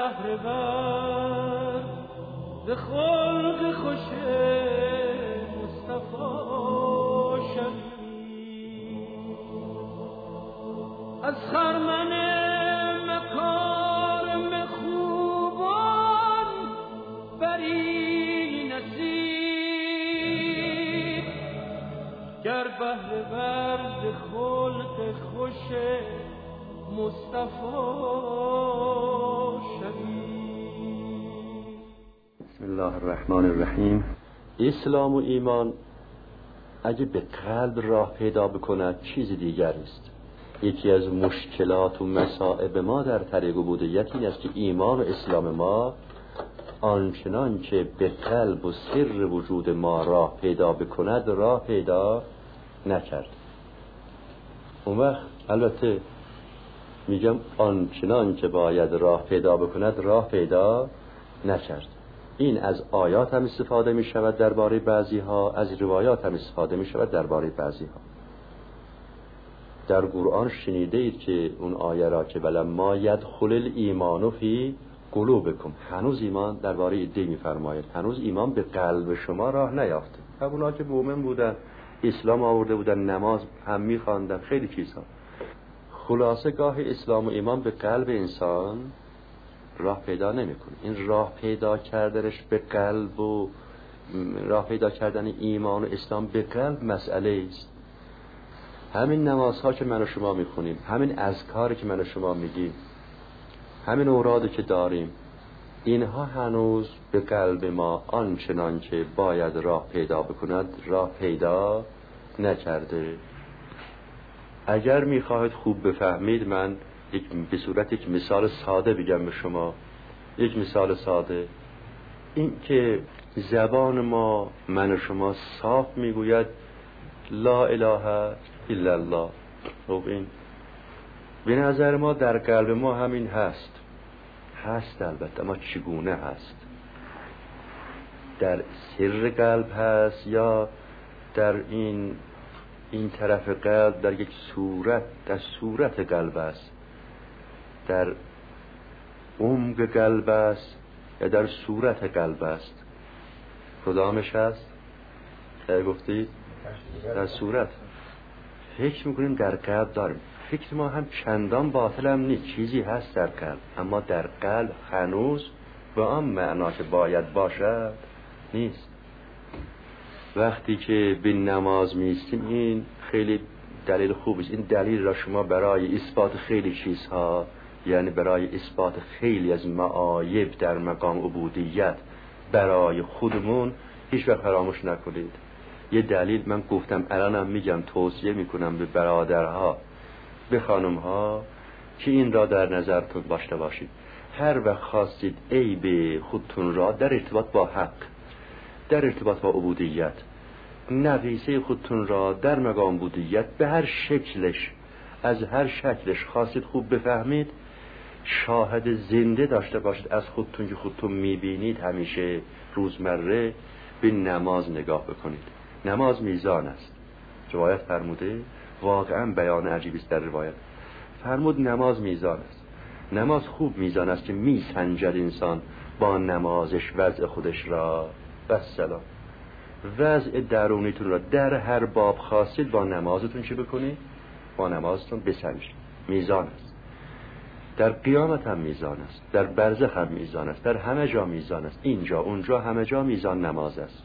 بهره ور ز خلق خوش مصطفی شوی، از خرمن مکارم خوبان بری نصیب، گر بهره ور ز خلق خوش مصطفی شوی. بسم الله الرحمن الرحیم. اسلام و ایمان اگه به قلب راه پیدا بکند چیز دیگر است. یکی از مشکلات و مصائب ما در طریق عبودیت این است که ایمان و اسلام ما آنچنان که به قلب و سر وجود ما راه پیدا بکند راه پیدا نکرد. اون وقت البته میگم آنچنان که باید راه پیدا بکند راه پیدا نکرد. این از آیات هم استفاده می شود درباره بعضی ها، از روایات هم استفاده می شود درباره بعضی ها. در قرآن شنیده اید که اون آیه را که ولما یدخل الایمان فی قلوبکم، هنوز ایمان درباره ایده می فرماید، هنوز ایمان به قلب شما راه نیافته. اونا که مؤمن بودن، اسلام آورده بودن، نماز هم می خواندن، خیلی چیزها. خلاصه گاه اسلام و ایمان به قلب انسان راه پیدا نمیکنه. این راه پیدا کردنش به قلب و راه پیدا کردن ایمان و اسلام به قلب مسئله است. همین نمازها که من و شما میخونیم، همین اذکاری که من و شما میگیم، همین اورادی که داریم، اینها هنوز به قلب ما آنچنان که باید راه پیدا بکند راه پیدا نکرده. اگر میخواهید خوب بفهمید، من به صورت یک مثال ساده بگم به شما. یک مثال ساده، این که زبان ما من و شما صاف میگوید لا اله الا الله. خب این به نظر ما در قلب ما همین هست البته، اما چگونه هست؟ در سر قلب هست یا در این طرف قلب در یک صورت، در صورت قلب است، در عمق قلب است یا در صورت قلب است؟ کدامش هست؟ که گفتید در صورت. فکر میکنیم در قلب داریم. فکر ما هم چندان باطل هم نیست، چیزی هست در قلب، اما در قلب هنوز به آن معنا که باید باشد نیست. وقتی که به نماز میستیم، این خیلی دلیل خوبی است. این دلیل را شما برای اثبات خیلی چیزها، یعنی برای اثبات خیلی از معایب در مقام عبودیت برای خودمون هیچ وقت فراموش نکنید. یه دلیل من گفتم، الانم میگم، توصیه میکنم به برادرها، به خانمها که این را در نظرتون داشته باشید. هر وقت خواستید عیب خودتون را در ارتباط با حق، در ارتباط با عبودیت، نقیصه خودتون را در مقام عبودیت به هر شکلش، از هر شکلش خواستید خوب بفهمید، شاهد زنده داشته باشید از خودتون که خودتون میبینید همیشه روزمره. به نماز نگاه بکنید. نماز میزان است. روایت فرموده، واقعا بیان عجیبی است در روایت. فرمود نماز میزان است. نماز خوب میزان است که میسنجد انسان با نمازش وضع خودش را. بس سلام. وضع درونیتون را در هر باب خواستید با نمازتون چی بکنید؟ با نمازتون بسنجید. میزان است. در قیامت هم میزان است، در برزخ هم میزان است، در همه جا میزان است. اینجا اونجا همه جا میزان نماز است.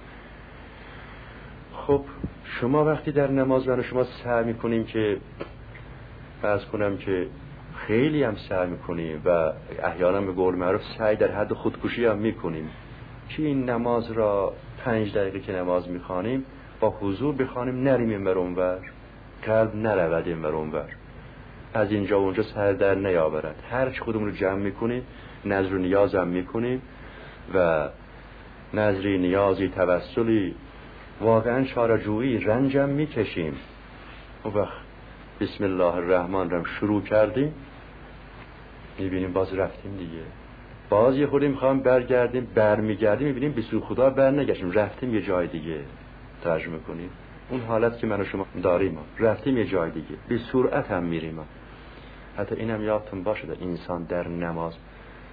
خب شما وقتی در نماز من شما سعی میکنیم که فرض کنم که خیلی هم سعی میکنیم و احیانا به قول معروف سعی در حد خودکشی هم میکنیم که این نماز را 5 دقیقه که نماز میخوانیم با حضور بخوانیم، نریم اینور اونور، قلب نرود اینور اونور، از اینجا و اونجا سر در نیاورد. هر چی خودمون رو جمع میکنیم، نظر و نیاز هم میکنیم و نظری، نیازی، توسلی، واقعا چاره‌جویی، رنجم میکشیم. اون وقت بسم الله الرحمن الرحیم شروع کردیم، میبینیم باز رفتیم دیگه. باز یه خودی میخوام برگردیم، برمیگردیم میبینیم به سوی خدا برنگشتیم، رفتیم یه جای دیگه. ترجمه کنیم اون حالت که من و شما داریم، رفتیم یه جای دیگه، به سرعت هم میریم. حتی اینم یادتون باشه انسان در نماز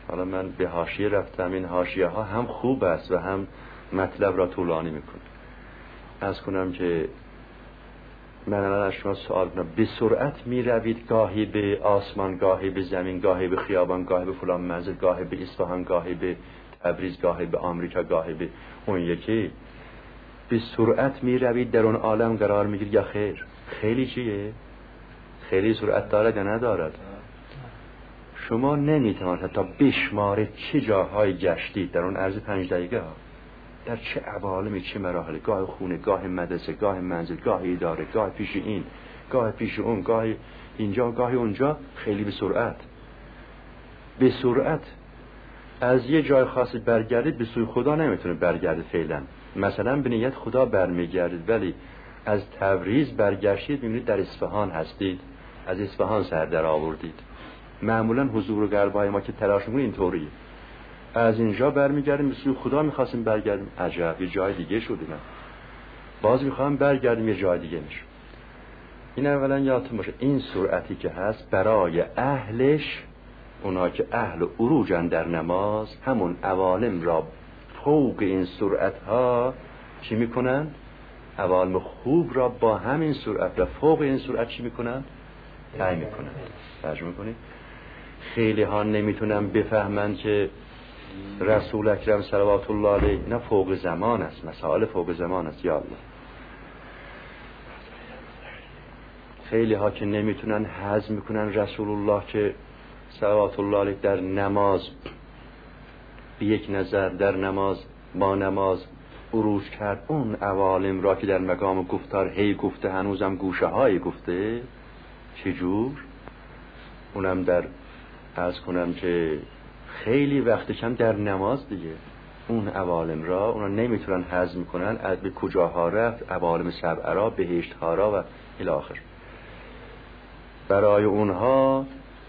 حالا من به حاشیه رفتم، این حاشیه ها هم خوب است و هم مطلب را طولانی میکنه. از کنم که من الان از شما سوال کنم، به سرعت می روید گاهی به آسمان، گاهی به زمین، گاهی به خیابان، گاهی به فلان منزل، گاهی به اصفهان، گاهی به تبریز، گاهی به آمریکا، گاهی به اون یکی، به سرعت می روید در اون عالم قرار می گیرید یا خیر؟ خیلی چیه؟ خیلی سرعت دارد یا ندارد؟ شما نمیتوانید حتی بشمارید چه جاهای گشتید در اون عرض 5 دقیقه ها، در چه عوالمی، چه مراحل، گاه خونه، گاه مدرسه، گاه منزل، گاه اداره، گاه پیش این، گاه پیش اون، گاه اینجا، گاه اونجا. خیلی به سرعت، به سرعت از یه جای خاصی برگردید، به سوی خدا نمیتونه برگردید فعلا. مثلا به نیت خدا برمیگردید، ولی از تبریز برگشتید میبینید در اصفهان هستید، از اصفهان سر در آوردید. معمولا حضور و قلب‌های ما که تلاش می‌کنیم اینطوریه، از اینجا برمیگردیم به سوی خدا، می‌خواستیم برگردیم، عجب یه جای دیگه شدیم، باز می‌خوام برگردیم یه جای دیگه میشه. این اولا یادتون باشه این سرعتی که هست برای اهلش، اونا که اهل عروجن در نماز، همون عوالم را فوق این سرعت‌ها چی می‌کنن؟ عوالم خوب را با همین سرعت و فوق این سرعت چی می‌کنن؟ طی می‌کنن. ترجمه کنید. خیلی ها نمیتونن بفهمن که رسول اکرم صلوات الله علیه اینا فوق زمان است، مسائل فوق زمان است. یا الله، خیلی ها که نمیتونن هضم میکنن رسول الله که صلوات الله علیه در نماز به یک نظر در نماز با نماز عروج کرد، اون عوالم را که در مقام گفتار هی گفته، هنوزم گوشه های گفته، چجور؟ اونم در عرض کنم که خیلی وقت کم در نماز دیگه اون عوالم را اونا نمیتونن هضم کنن، از به کجاها رفت، عوالم سبع را، بهشت ها را و الی آخر. برای اونها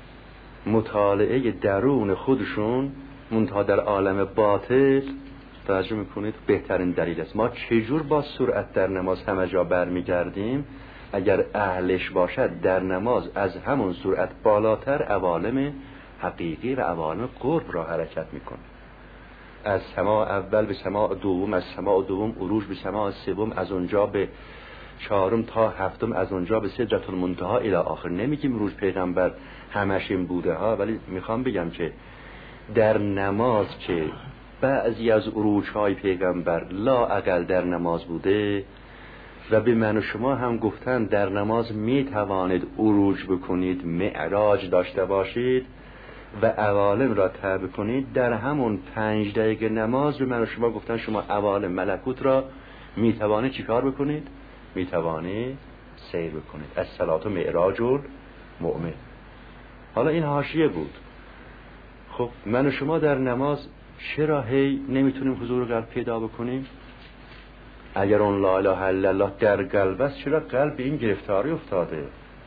مطالعه درون خودشون منتها در عالم باطل، توجه میکنید، بهترین دلیل است. ما چجور با سرعت در نماز همه جا برمیگردیم؟ اگر اهلش باشد در نماز از همون سرعت بالاتر عوالم حقیقی و عوالم قرب را حرکت میکنه. از سماع اول به سماع دوم، از سماع دوم عروج به سماع سوم، از اونجا به چهارم تا هفتم، از اونجا به سدرة المنتهی الی آخر. نمیگیم روز پیغمبر همش این بوده ها، ولی میخوام بگم که در نماز که بعضی از عروج های پیغمبر لا اقل در نماز بوده و به من و شما هم گفتن در نماز میتوانید عروج بکنید، معراج داشته باشید و عوالم را طی کنید. در همون 5 دقیقه نماز به من و شما گفتن شما عوالم ملکوت را میتوانید چیکار بکنید؟ میتوانید سیر بکنید. الصلاة معراج المؤمن. حالا این حاشیه بود. خب من و شما در نماز چرا هی نمیتونیم حضور قلب پیدا بکنیم؟ اگر اون لا اله الا الله در قلب است، چرا قلب به این گرفتاری افتاده؟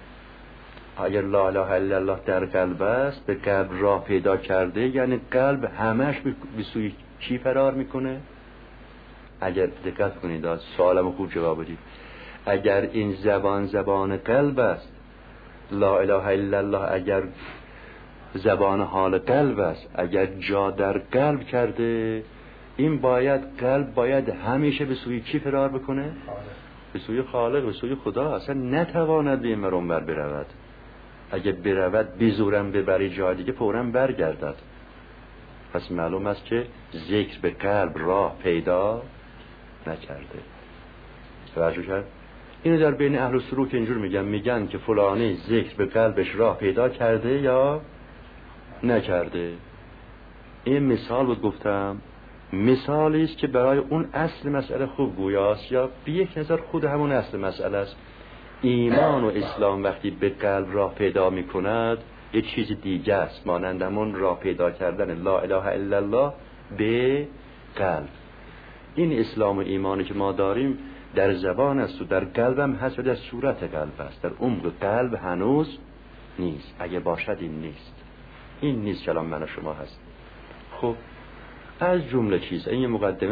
اگر لا اله الا الله در قلب است، به قلب راه پیدا کرده، یعنی قلب همش به سوی چی فرار میکنه؟ اگر دقت کنید، سوالم خوب جواب بدید. اگر این زبان قلب است، لا اله الا الله اگر زبان حال قلب است، اگر جا در قلب کرده، این قلب باید همیشه به سوی چی فرار بکنه؟ به سوی خالق، به سوی خدا. اصلا نتواند به این ور اون ور برود. اگه برود بزورم ببری جای دیگه فوراً برگردد. پس معلوم است که ذکر به قلب راه پیدا نکرده. توجه کرد؟ اینو در بین اهل سلوک اینجور میگن که فلانی ذکر به قلبش راه پیدا کرده یا نکرده. این مثال بود گفتم، مثالی است که برای اون اصل مسئله خوب گویاست، یا به یک نظر خود همون اصل مسئله است. ایمان و اسلام وقتی به قلب راه پیدا می کند یه چیز دیگه است، مانند همون راه پیدا کردن لا اله الا الله به قلب. این اسلام و ایمانی که ما داریم در زبان است و در قلب هم هست و در صورت قلب است، در عمق قلب هنوز نیست. اگه باشد این نیست، این نیست کلام من و شما هست. خب از جمله چیز، این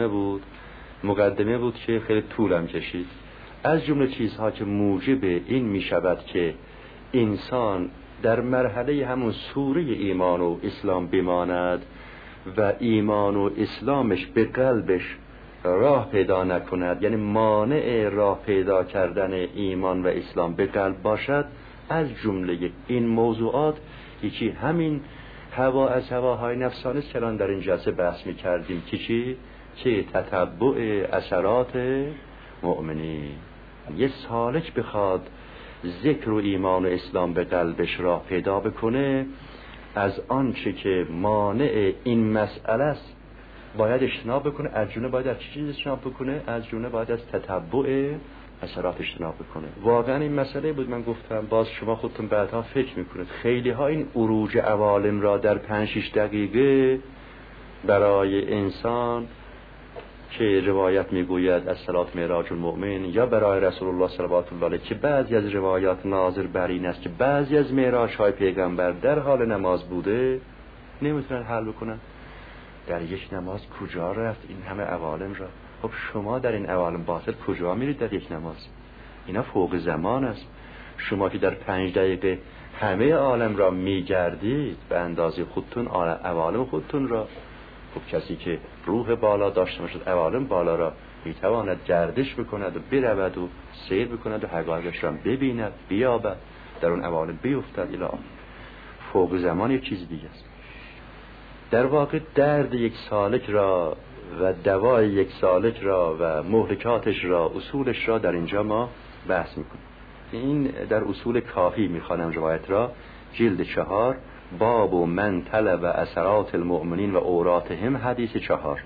مقدمه بود که خیلی طولم کشید. از جمله چیزها که موجب این می شود که انسان در مرحله همون سوره ایمان و اسلام بماند و ایمان و اسلامش به قلبش راه پیدا نکند، یعنی مانع راه پیدا کردن ایمان و اسلام به قلب باشد، از جمله این موضوعات یکی همین هوا از هواهای نفسانی چنان در این جلسه بحث می‌کردیم که چی؟ که تتبع اثرات مؤمنین. یه سالک بخواد ذکر و ایمان و اسلام به قلبش راه پیدا بکنه، از آنچه که مانع این مسئله است باید اجتناب بکنه. از جمله باید از چه چیز اجتناب بکنه؟ از جمله باید از تتبع اثرات اجتناب بکنه. واقعا این مسئله بود، من گفتم باز شما خودتون بعدها فکر میکنید. خیلی ها این عروج عوالم را در 5-6 دقیقه برای انسان که روایت میگوید از صلات معراج المؤمن، یا برای رسول الله صلوات الله علیه که بعضی از روایات ناظر بر این است که بعضی از معراج های پیغمبر در حال نماز بوده، نمیتونن حل بکنن. در یک نماز کجا رفت این همه عوالم را؟ خب شما در این عوالم باطل کجا میرید در یک نماز؟ اینا فوق زمان است. شما که در 5 دقیقه همه عالم را میگردید به اندازه خودتون، عوالم خودتون را. خب کسی که روح بالا داشته باشد عوالم بالا را میتواند گردش بکند و برود و سیر بکند و حقایقش را ببیند، بیابد، در اون عوالم بیفتد الی آخر. فوق زمان یک چیز دیگه است. در واقع درد یک سالک را و دوای یک سالک را و محرکاتش را، اصولش را در اینجا ما بحث میکنیم. این در اصول کافی میخوانم روایت را، جلد 4، باب و من طلب اثرات المؤمنین و اوراتهم، حدیث 4.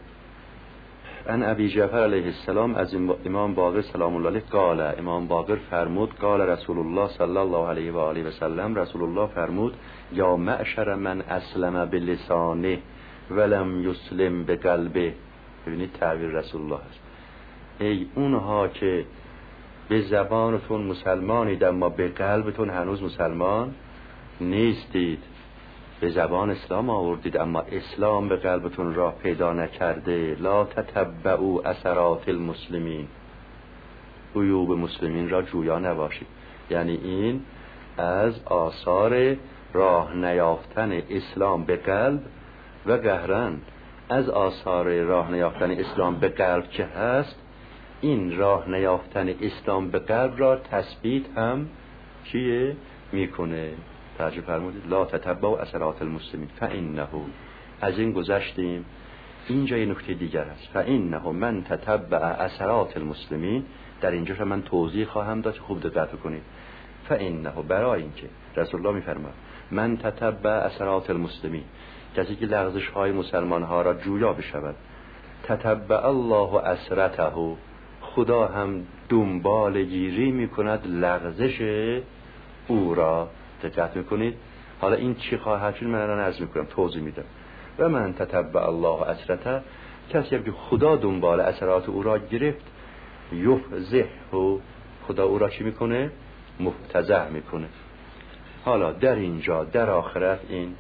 ان ابی جعفر علیه السلام از امام باقر سلام الله علیه قال، امام باقر فرمود قال رسول الله صلی الله علیه و آله و سلم، رسول الله فرمود یا معشر من اسلم بلسانه ولم یسلم بقلبه. ببینید تعبیر رسول الله است. ای اونها که به زبانتون مسلمانید اما به قلبتون هنوز مسلمان نیستید، به زبان اسلام آوردید اما اسلام به قلبتون راه پیدا نکرده، لا تتبعوا اثرات المسلمین، عیوب مسلمین را جویا نباشید. یعنی این از آثار راه نیافتن اسلام به قلب و قهرن از آثار راه نیافتن اسلام به قلب که هست، این راه نیافتن اسلام به قلب را تثبیت هم چیه میکنه؟ ترجمه فرمودید لا تتبعوا اثرات المسلمین فانه، از این گذشتیم. اینجا یه نکته دیگر است، فانه من تتبع اثرات المسلمین. در اینجا من توضیح خواهم داد، خوب دقت کنید. فانه، برای اینکه رسول الله میفرماید من تتبع اثرات المسلمین، کسی که لغزش های مسلمان ها را جویا بشود، تتبع الله اثرته، خدا هم دنبال گیری میکند لغزش او را. دقت میکنید؟ حالا این چی خواهد شد؟ من الان عرض میکنم، توضیح میدم. و من تتبع الله اثرته، کسی که خدا دنبال اثرات او را گرفت، یفزه، خدا او را چی میکنه؟ مفتزه میکنه. حالا در اینجا در آخرت این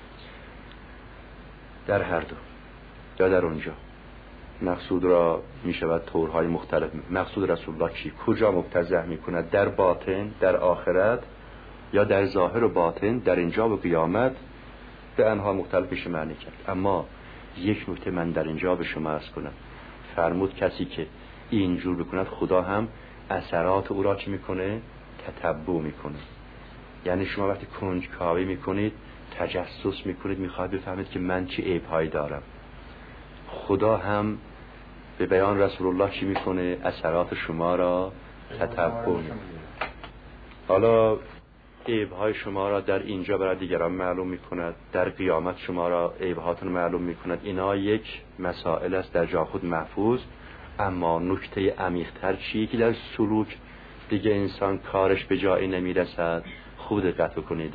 در هر دو یا در اونجا مقصود را میشود طورهای مختلف. مقصود رسول الله چی؟ کجا مفتزه میکند؟ در باطن در آخرت یا در ظاهر و باطن؟ در اینجا و قیامت به انها مختلف بشه معنی کرد. اما یک نکته من در اینجا به شما عرض کنم، فرمود کسی که اینجور بکند خدا هم اثرات او را چی میکنه؟ تتبع میکنه. یعنی شما وقتی کنجکاوی میکنید، تجسس میکنید، میخواهید بفهمید که من چه عیب‌هایی دارم، خدا هم به بیان رسول الله چی میکنه؟ اثرات شما را تتبع میکنه. حالا عیب‌های شما را در اینجا برای دیگران معلوم میکند، در قیامت شما را عیب‌هاتون معلوم میکند. اینا یک مسائل است در جا خود محفوظ. اما نکته عمیق‌تر چیه که در سلوک دیگه انسان کارش به جایی نمیرسد؟ خود دقت کنید،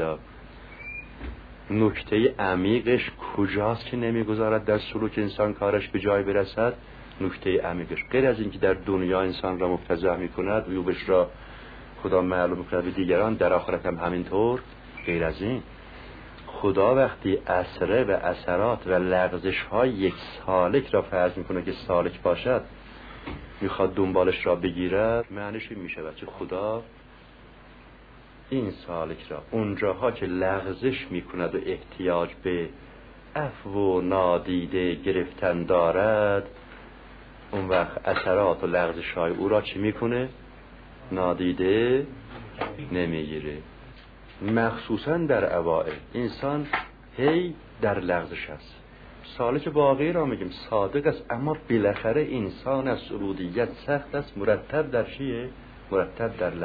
نکته عمیقش کجاست که نمیگذارد در سلوک انسان کارش به جایی برسد؟ نکته عمیقش غیر از اینکه در دنیا انسان را مفتضح میکند، عیوبش را خدا معلوم میکند به دیگران، در آخرت هم همینطور. غیر از این خدا وقتی اثره و اثرات و لغزش های یک سالک را فرض میکنه که سالک باشد، میخواد دنبالش را بگیرد، معنیش این میشود که خدا این سالک را اونجاها که لغزش میکند و احتیاج به عفو و نادیده گرفتن دارد، اون وقت اثرات و لغزش های او را چی میکنه؟ نادیده نمیگیره. مخصوصا در اوائل انسان هی در لغزش است. سالک واقعی را میگیم صادق است، اما بالاخره انسان از عبودیت سخت است. مرتب در چیه؟ مرتب در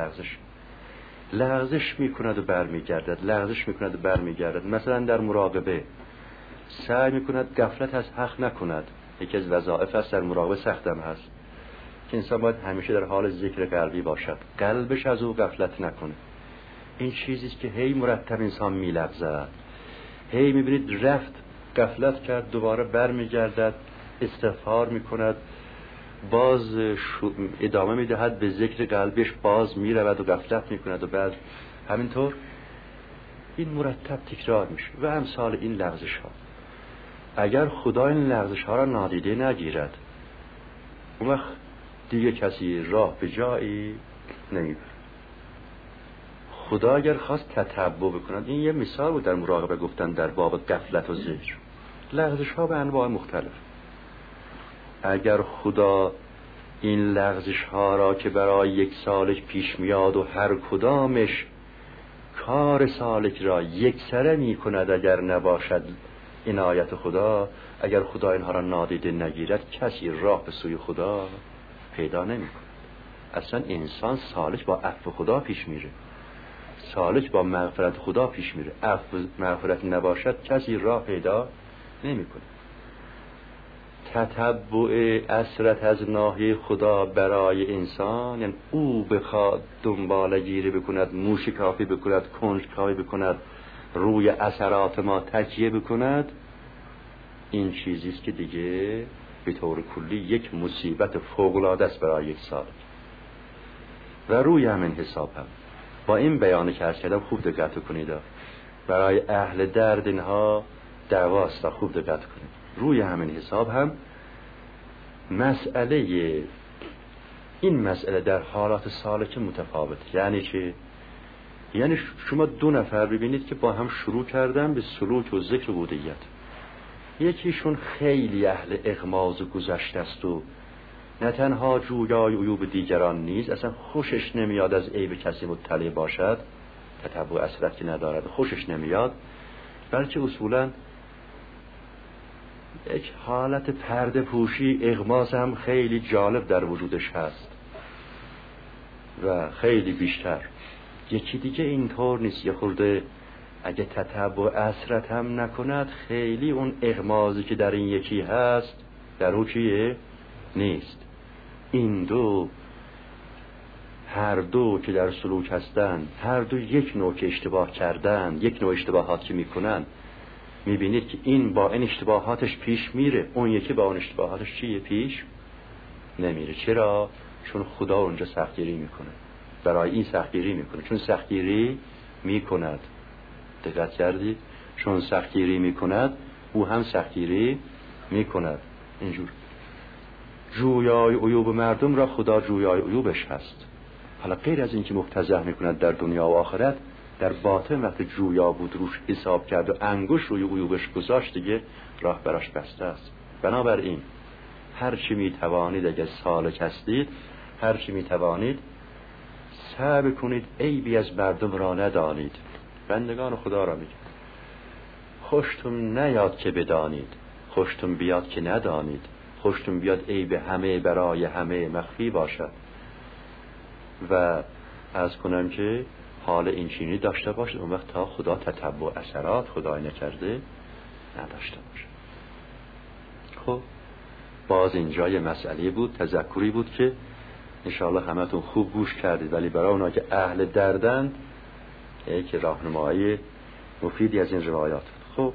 لغزش میکند و برمیگردد. مثلا در مراقبه سعی میکند غفلت از حق نکند. یکی از وظایف است در مراقبه، سختم هست که انسان باید همیشه در حال ذکر قلبی باشد، قلبش از او غفلت نکنه. این چیزیست که هی مرتب انسان میلغزد، هی میبینید رفت غفلت کرد دوباره برمیگردد، استغفار میکند، باز ادامه میدهد به ذکر قلبش، باز میرود و غفلت میکند و بعد همینطور این مرتب تکرار میشه و امثال این لغزش ها. اگر خدا این لغزش ها را نادیده نگیرد، اون وقت دیگه کسی راه به جایی نمیبره. خدا اگر خواست تتبع بکند، این یه مثال بود در مراقبه گفتن در باب غفلت و ذکر، لغزش ها به انواع مختلف. اگر خدا این لغزش ها را که برای یک سالک پیش میاد و هر کدامش کار سالک را یکسره می کند، اگر نباشد عنایت خدا، اگر خدا اینها را نادیده نگیرد، کسی راه به سوی خدا پیدا نمی کند. اصلا انسان سالک با عفو خدا پیش میره، سالک با مغفرت خدا پیش میره. عفو مغفرت نباشد کسی راه پیدا نمی کند. تتبع اثرت از ناحیه خدا برای انسان، یعنی او بخواد دنبال گیری بکند، موشکافی بکند، کنجکاوی بکند، روی اثرات ما تکیه بکند، این چیزیست که دیگه به طور کلی یک مصیبت فوق‌العاده است برای یک سالک. و روی همین حساب هم با این بیانی که عرض کردم خوب دقت کنید، برای اهل درد اینها دعواست، خوب دقت کنید. روی همین حساب هم این مسئله در حالات سالک متفاوت. یعنی که شما دو نفر ببینید که با هم شروع کردن به سلوک و ذکر عبودیت. یکیشون خیلی اهل اغماض و گذشته است و نه تنها جویای عیوب دیگران نیز، اصلا خوشش نمیاد از عیب کسی مطلع باشد، تتبع اثرت که ندارد خوشش نمیاد، بلکه اصولا یک حالت پرده پوشی، اغماض هم خیلی جالب در وجودش هست و خیلی بیشتر. یکی دیگه اینطور نیست، یه خورده اگه تتبع اثرت هم نکند، خیلی اون اغماضی که در این یکی هست در اون چیه؟ نیست. این دو، هر دو که در سلوک هستن، هر دو یک نوع که اشتباه کردن، یک نوع اشتباهات که میکنن، میبینید که این با این اشتباهاتش پیش میره، اون یکی با اون اشتباهاتش چیه؟ پیش نمیره. چرا؟ چون خدا اونجا سختگیری میکنه، برای این سختگیری میکنه، چون سختگیری میکند. دقت کردید؟ چون سختگیری میکند او هم سختگیری میکند. اینجور جویای عیوب مردم را خدا جویای عیوبش هست. حالا غیر از این که مقتضح میکند در دنیا و آخرت، در باطن وقت جویا بود روش حساب کرد و انگوش روی عیوبش گذاشت، دیگه راه براش بسته است. بنابراین هر چی میتوانید اگر سالک هستید، هر چی میتوانید سعی کنید عیبی از مردم را ندانید. بندگان خدا را میگه خوشتون نیاد که بدانید، خوشتون بیاد که ندانید. خوشتون بیاد عیب همه برای همه مخفی باشد و عرض کنم که حال این چینی داشته باشد، اون وقت تا خدا تتبع اثرات خدای نکرده نداشته باشه. خب باز اینجا یه مسئله بود، تذکری بود که انشاءالله همتون خوب گوش کردید، ولی برای اونا که اهل دردند یک راهنمایی مفیدی از این روایات. خب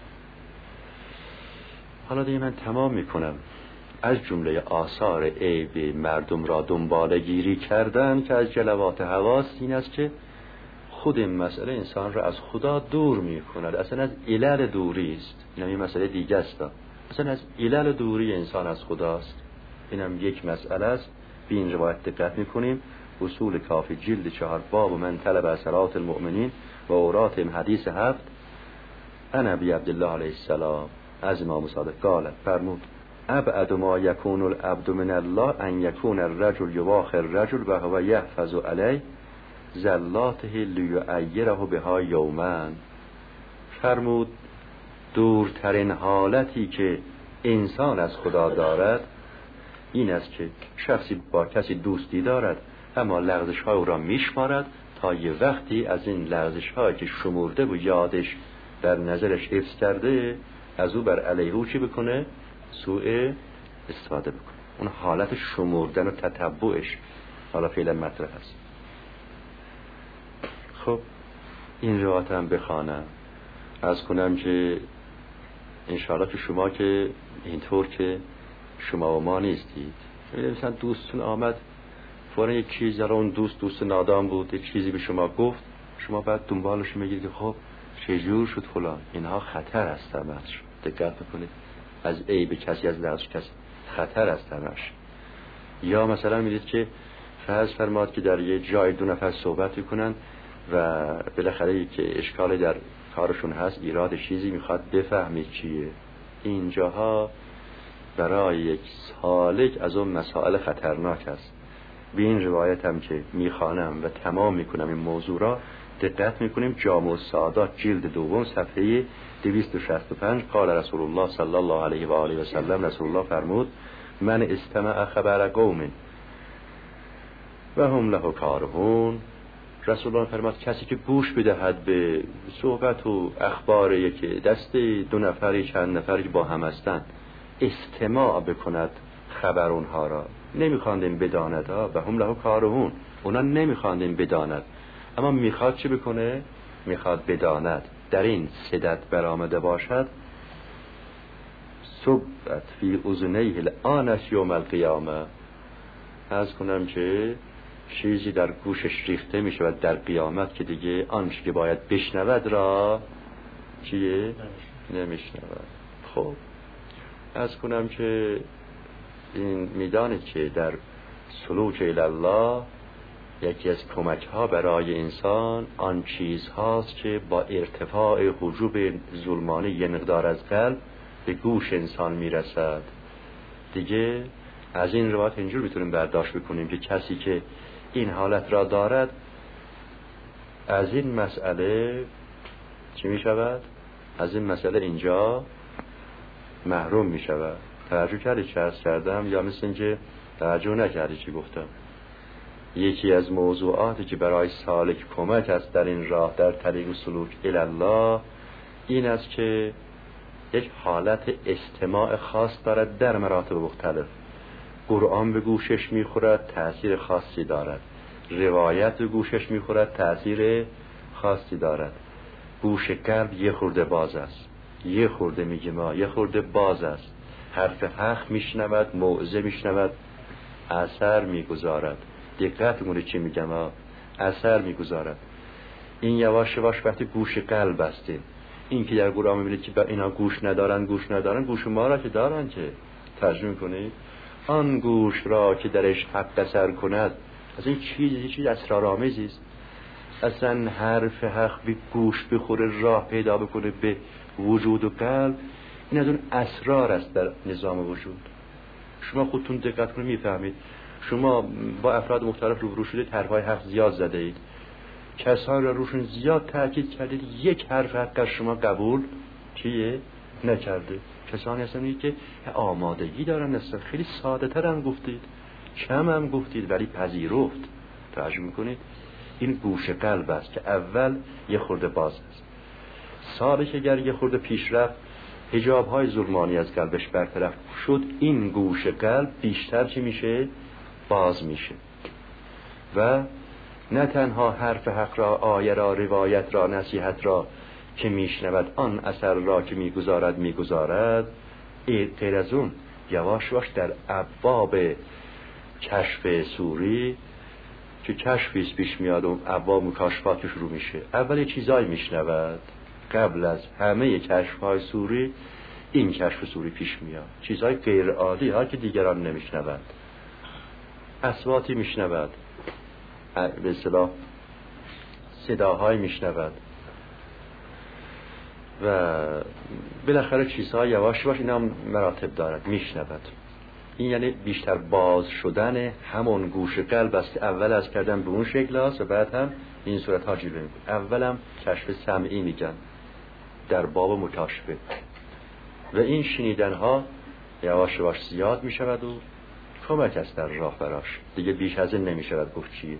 حالا دیگه من تمام میکنم. از جمله آثار عیب مردم را دنبال گیری کردن که از جلوات حواس این است که خود این مسئله انسان را از خدا دور میکند. اصلا از علل دوری است. اینم یه مسئله دیگه است. اصلا از علل دوری انسان از خداست. اینم یک مسئله است. به این روایت دقت میکنیم. اصول کافی جلد 4 باب من طلب اثرات المؤمنین و اوراتهم حدیث 7 عن ابی عبدالله علیه السلام از امام صادق قال فرمود ابعد ما یکون العبد من الله ان یکون الرجل یواخر الرجل و هو یحفظ علیه زلاته لیعیره بها یوما. فرمود دورترین حالتی که انسان از خدا دارد این است که شخصی با کسی دوستی دارد اما لغزش‌های او را میشمارد تا یه وقتی از این لغزش‌هایی که شمرده و یادش در نظرش حفظ کرده از او بر علیه او چی بکنه؟ سوء استفاده بکنه. اون حالت شمردن و تتبعش حالا فعلا مطرح هست. خب این روایت هم بخوانم از کنم که انشاءالله که شما که اینطور که شما و ما نیستید، مثلا دوستون آمد فوراً یک چیزی را اون دوست نادان بود یک چیزی به شما گفت، شما بعد دنبالش میگید که خب چجور شد فلان. اینها خطر است همش، دقت بکنید. از عیب کسی از لغزش کسی خطر است همش. یا مثلا میدید که فرض فرماد که در یه جای دو نفر صحبت میکنن و بالاخره که اشکال در کارشون هست، ایراد چیزی میخواد بفهمید چیه. اینجاها برای یک سالک از اون مسائل خطرناک است. به این روایت هم که میخوانم و تمام میکنم این موضوع را دقت میکنیم. جامع السعادات جلد دوم صفحه 265 قال رسول الله صلی الله علیه و آله و سلم، رسول الله فرمود من استمع خبر قوم و هم له کارهون. رسول الله فرمود کسی که گوش بدهد به صحبت و اخبار یک دست دو نفری چند نفری که با هم هستند، استماع بکند خبر اونها را، نمیخواندیم بداند و هم له کارهون، اونا نمیخواندیم بداند اما میخواد چی بکنه؟ میخواد بداند. در این صدت برآمده باشد صبت فی اذنیه الآنش یوم القیامه. از کنم که چیزی در گوشش ریخته میشه و در قیامت که دیگه آنچه که باید بشنود را چیه؟ نمیشنود. خب از کنم که این میدانه که در سلوک الله یکی از کمک ها برای انسان آن چیز هاست که با ارتفاع حجوب ظلمانی یه مقدار از قلب به گوش انسان میرسد. دیگه از این روایت اینجور میتونیم برداشت بکنیم که کسی که این حالت را دارد از این مسئله چی میشود؟ از این مسئله اینجا محروم میشود. توجه کردی چه عرض کردم یا مثل اینکه توجه نکردی چی گفتم؟ یکی از موضوعاتی که برای سالک کمک است در این راه در طریق سلوک الله این است که یک حالت استماع خاص دارد در مراتب مختلف. قرآن به گوشش میخورد تأثیر خاصی دارد، روایت به گوشش میخورد تأثیر خاصی دارد. گوش قلب یه خورده باز است، یه خورده میگه ما یه خورده باز است، حرف حق میشنود، موعظه میشنود، اثر میگذارد. دقت کنید چی میگم اثر میگذارد. این یواش یواش وقتی گوش قلب هستیم. این که در قرآن میبینید که اینا گوش ندارن گوش ما را که دارن، که ترجمه کنید آن گوش را که درش حق اثر کند. از این چیز اسرارآمیزی است. اصلا حرف حق به گوش بخوره راه پیدا بکنه به وجود و قلب، این از اون اسرار است در نظام وجود. شما خودتون دقت کنید میفهمید. شما با افراد مختلف روبرو شدید، حرفای حق زیاد زده اید، کسان را روشون زیاد تاکید کردید، یک حرف حق از شما قبول چیه؟ نکرده. کسانی هستن که آمادگی دارن، هستن خیلی ساده تر هم گفتید، کم هم گفتید ولی پذیرفت. توجه میکنید؟ این گوش قلب است که اول یه خورده باز است. سالک اگر یه خورده پیش رفت، حجاب‌های ظلمانی از قلبش برطرف شد، این گوش قلب بیشتر چی میشه؟ باز میشه. و نه تنها حرف حق را، آیه را، روایت را، نصیحت را که میشنود، آن اثر را که میگذارد، غیر از اون یواش یواش در ابواب کشف سوری که کشفی پیش میاد و ابواب مکاشفات شروع میشه، اول چیزایی میشنود. قبل از همه کشف‌های سوری این کشف سوری پیش میاد، چیزهای غیر عادی ها که دیگران نمیشنوند. اصواتی میشنود، به اصطلاح صداهای میشنود و بالاخره چیزها یواش یواش اینا هم مراتب دارد میشنود. این یعنی بیشتر باز شدن همون گوش قلب است که اول از کردن به اون شکل هست و بعد هم این صورت ها جلوه میکنه. اولم کشف سمعی میگن در باب متاشبه و این شنیدن ها یواش یواش زیاد میشود و کمک است در راه براش، دیگه بیش از این نمیشود گفت چیه.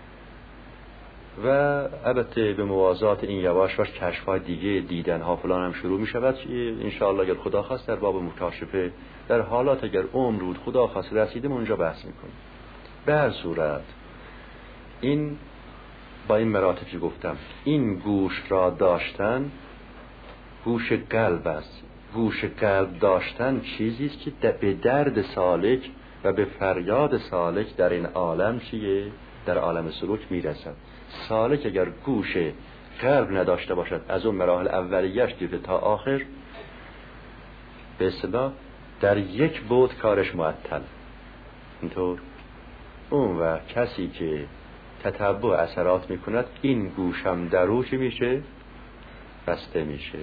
و البته به موازات این یواش یواش کشف های دیگه دیدن ها فلان هم شروع میشود. انشاءالله اگر خدا خواست در باب مکاشفه در حالات اگر عمر بود خدا خواست رسیدیم اونجا بحث میکنیم. به هر صورت این با این مراتب که گفتم این گوش را داشتن گوش قلب است. گوش قلب داشتن چیزی است که به درد سالک و به فریاد سالک در این عالم چیه؟ در عالم سلوک میرسد. سالک اگر گوش قلب نداشته باشد از اون مراحل اولیه‌اش گرفته تا آخر به اصطلاح در یک بعد کارش معطل. اینطور اون و کسی که تتبع اثرات میکند این گوش هم در او چی میشه؟ بسته میشه.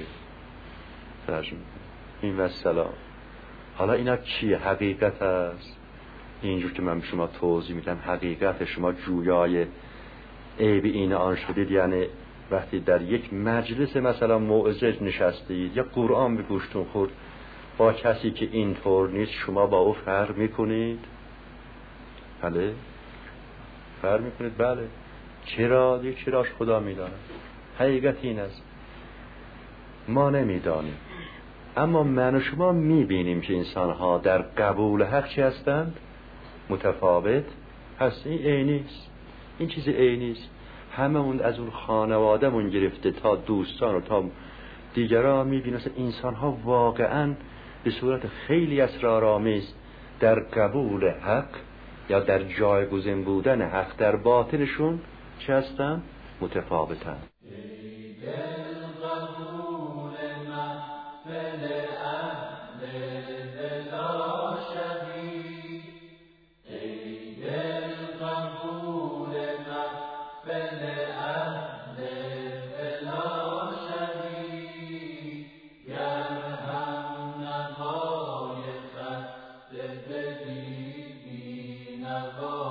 این و سلام. حالا اینا چیه؟ حقیقت است. اینجور که من به شما توضیح میدم حقیقت شما جویای عیب این آن شدید. یعنی وقتی در یک مجلس مثلا موعظه نشستید یا قرآن به گوشتون خورد با کسی که اینطور نیست شما با او فرق میکنید؟ بله فرق میکنید. بله چرا؟ دیگه چراش خدا میداند. حقیقت این است ما نمیدانیم، اما من و شما میبینیم که انسان‌ها در قبول حق چی هستند؟ متفاوت هست. این عینی است. این چیز عینی است. همه اون از اون خانواده‌مون گرفته تا دوستان و تا دیگران میبینیم انسان‌ها واقعاً به صورت خیلی اسرارآمیز در قبول حق یا در جایگزین بودن حق در باطنشون چه هستند؟ متفاوتند. نوا